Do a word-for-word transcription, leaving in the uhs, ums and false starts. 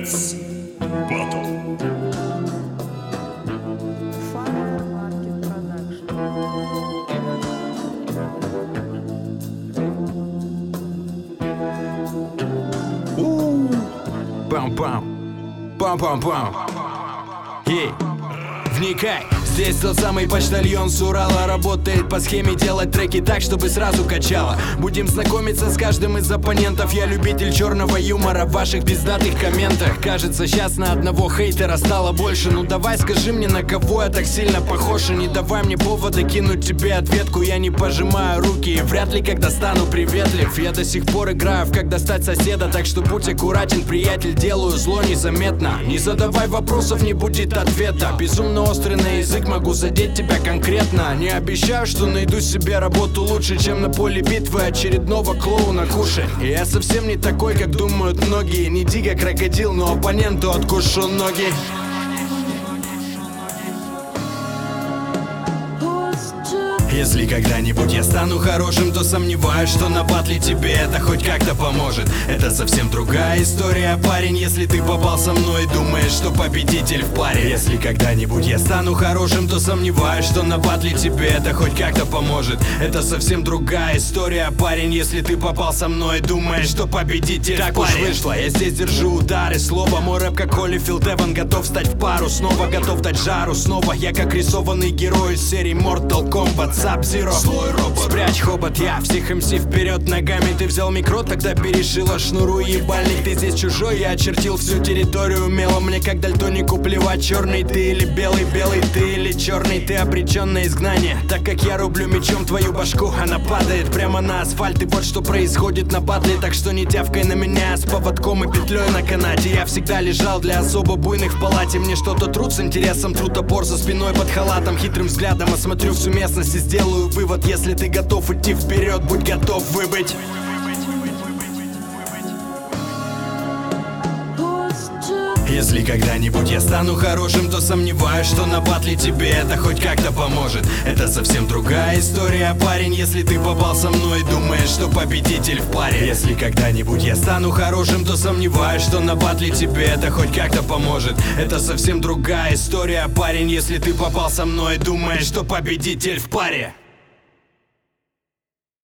Dance Battle. Пам-пам, пам-пам-пам. Ей, вникай. Здесь тот самый почтальон с Урала. Работает по схеме делать треки так, чтобы сразу качало. Будем знакомиться с каждым из оппонентов. Я любитель черного юмора в ваших пиздатых комментах. Кажется, сейчас на одного хейтера стало больше. Ну давай скажи мне, на кого я так сильно похож. И не давай мне повода кинуть тебе ответку. Я не пожимаю руки и вряд ли когда стану приветлив. Я до сих пор играю в как достать соседа. Так что будь аккуратен, приятель, делаю зло незаметно. Не задавай вопросов, не будет ответа. Безумно острый на язык, могу задеть тебя конкретно. Не обещаю, что найду себе работу лучше, чем на поле битвы очередного клоуна кушать. И я совсем не такой, как думают многие. Не дико крокодил, но оппоненту откушу ноги. Если когда-нибудь я стану хорошим, то сомневаюсь, что на батле тебе это хоть как-то поможет. Это совсем другая история, парень. Если ты попал со мной и думаешь, что победитель в паре. Если когда-нибудь я стану хорошим, то сомневаюсь, что на батле тебе это хоть как-то поможет. Это совсем другая история, парень. Если ты попал со мной и думаешь, что победитель так в паре. Так уж вышло, я здесь держу удары слова. Мой рэп как Холлифилд Эван, готов стать в пару. Снова готов дать жару, снова я как рисованный герой из серии Mortal Kombat. Sub-Zero. Спрячь хобот, я всех эм си вперед ногами. Ты взял микро, тогда перешила шнуру ебальник. Ты здесь чужой, я очертил всю территорию умело. Мне как дальтонику плевать, черный ты или белый, белый ты или черный. Ты обречен на изгнание, так как я рублю мечом твою башку. Она падает прямо на асфальт, и вот что происходит на батле. Так что не тявкай на меня с поводком и петлей на канате. Я всегда лежал для особо буйных в палате. Мне что-то труд с интересом, труд-опор за спиной под халатом. Хитрым взглядом осмотрю всю местность и сделаю вывод. Если ты готов идти вперед, будь готов выбыть. Если когда-нибудь я стану хорошим, то сомневаюсь, что на батле тебе это хоть как-то поможет. Это совсем другая история, парень. Если ты попал со мной и думаешь, что победитель в паре. Если когда-нибудь я стану хорошим, то сомневаюсь, что на батле тебе это хоть как-то поможет. Это совсем другая история, парень. Если ты попал со мной и думаешь, что победитель в паре.